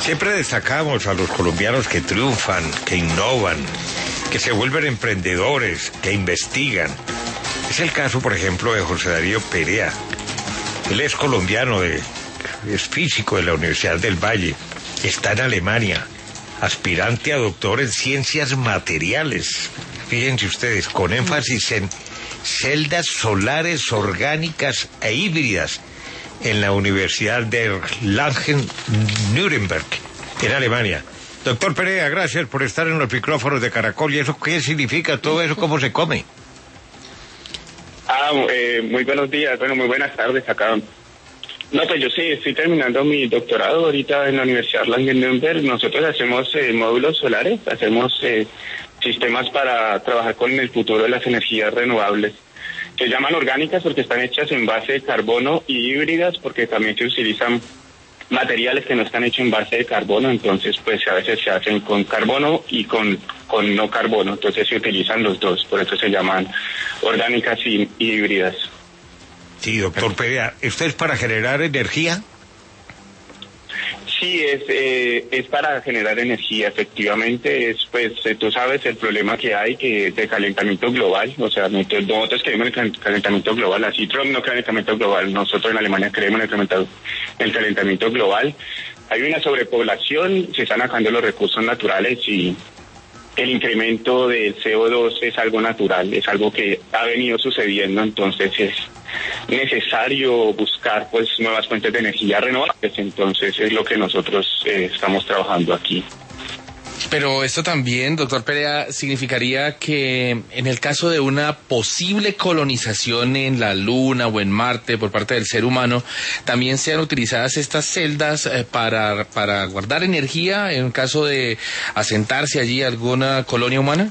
Siempre destacamos a los colombianos que triunfan, que innovan, que se vuelven emprendedores, que investigan. Es el caso, por ejemplo, de José Darío Perea. Él es colombiano, es físico de la Universidad del Valle, está en Alemania, aspirante a doctor en ciencias materiales. Fíjense ustedes, con énfasis en celdas solares orgánicas e híbridas en la Universidad de Erlangen-Nuremberg, en Alemania. Doctor Perea, gracias por estar en los micrófonos de Caracol. ¿Y eso qué significa todo eso? ¿Cómo se come? Muy buenos días, muy buenas tardes acá. No, pues yo sí, estoy terminando mi doctorado ahorita en la Universidad Erlangen-Nuremberg. Nosotros hacemos módulos solares, hacemos sistemas para trabajar con el futuro de las energías renovables. Se llaman orgánicas porque están hechas en base de carbono y híbridas porque también se utilizan materiales que no están hechos en base de carbono, entonces pues a veces se hacen con carbono y con no carbono, entonces se utilizan los dos, por eso se llaman orgánicas y híbridas. Sí, doctor Perea, ¿esto es para generar energía? Sí, es para generar energía, efectivamente, pues tú sabes el problema que hay de calentamiento global, o sea, nosotros creemos en el calentamiento global, así Trump no cree en el calentamiento global, nosotros en Alemania creemos en el calentamiento global. Hay una sobrepoblación, se están acabando los recursos naturales y el incremento del CO2 es algo natural, es algo que ha venido sucediendo, entonces es necesario buscar pues nuevas fuentes de energía renovables, entonces es lo que nosotros estamos trabajando aquí. Pero esto también, doctor Perea, significaría que en el caso de una posible colonización en la Luna o en Marte por parte del ser humano, también sean utilizadas estas celdas para guardar energía en caso de asentarse allí alguna colonia humana.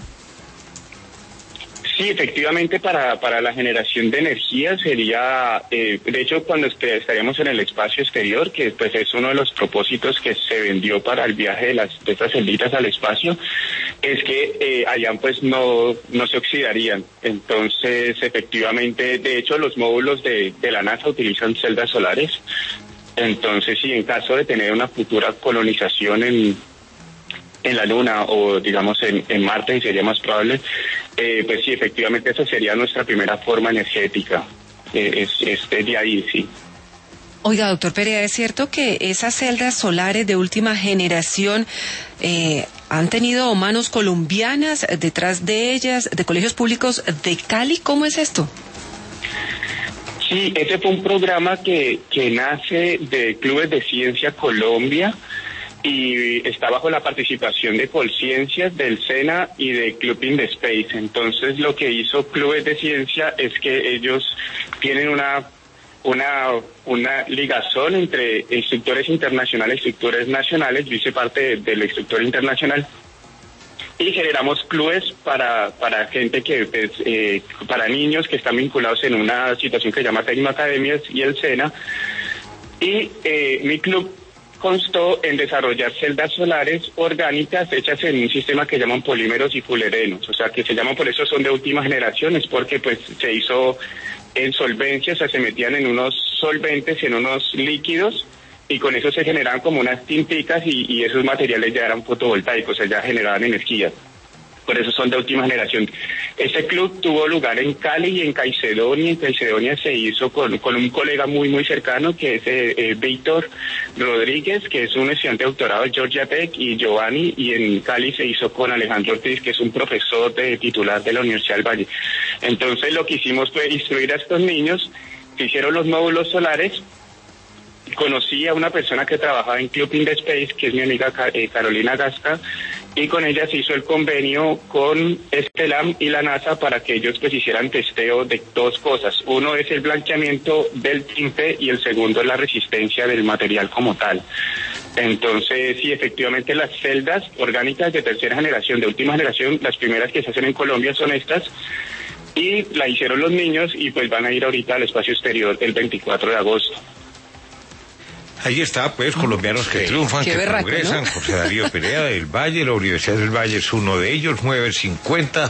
Sí, efectivamente, para la generación de energía sería, de hecho, cuando estaríamos en el espacio exterior, que pues es uno de los propósitos que se vendió para el viaje de estas celditas al espacio, es que allá pues no se oxidarían. Entonces, efectivamente, de hecho, los módulos de la NASA utilizan celdas solares. Entonces, sí, en caso de tener una futura colonización en la Luna o digamos en Marte, y sería más probable, pues sí, efectivamente esa sería nuestra primera forma energética, es de ahí, sí. Oiga, doctor Perea, ¿es cierto que esas celdas solares de última generación han tenido manos colombianas detrás de ellas, de colegios públicos de Cali? ¿Cómo es esto? Sí, ese fue un programa que nace de Clubes de Ciencia Colombia, y está bajo la participación de Colciencias, del SENA y de Club in the Space. Entonces lo que hizo Clubes de Ciencia es que ellos tienen una ligazón entre instructores internacionales y instructores nacionales. Yo hice parte del instructor internacional y generamos clubes para gente que para niños que están vinculados en una situación que se llama Tecnoacademias y el SENA, y mi club constó en desarrollar celdas solares orgánicas hechas en un sistema que llaman polímeros y fulerenos, o sea que se llaman, por eso son de última generación, es porque pues se hizo en solvencia, o sea se metían en unos solventes, en unos líquidos, y con eso se generaban como unas tinticas y esos materiales ya eran fotovoltaicos, o sea ya generaban energía. Por eso son de última generación. Este club tuvo lugar en Cali y en Caicedonia. En Caicedonia se hizo con un colega muy cercano, que es Víctor Rodríguez, que es un estudiante de doctorado de Georgia Tech, y Giovanni, y en Cali se hizo con Alejandro Ortiz, que es un profesor titular de la Universidad del Valle. Entonces lo que hicimos fue instruir a estos niños, se hicieron los módulos solares. Conocí a una persona que trabajaba en Club in the Space, que es mi amiga Carolina Gasca, y con ella se hizo el convenio con Stellam y la NASA para que ellos pues hicieran testeo de dos cosas. Uno es el blanqueamiento del tinte y el segundo es la resistencia del material como tal. Entonces, sí, efectivamente las celdas orgánicas de tercera generación, de última generación, las primeras que se hacen en Colombia son estas, y la hicieron los niños y pues van a ir ahorita al espacio exterior el 24 de agosto. Ahí está, pues, colombianos que triunfan, que progresan. ¿No? José Darío Perea del Valle, la Universidad del Valle es uno de ellos, 9:50.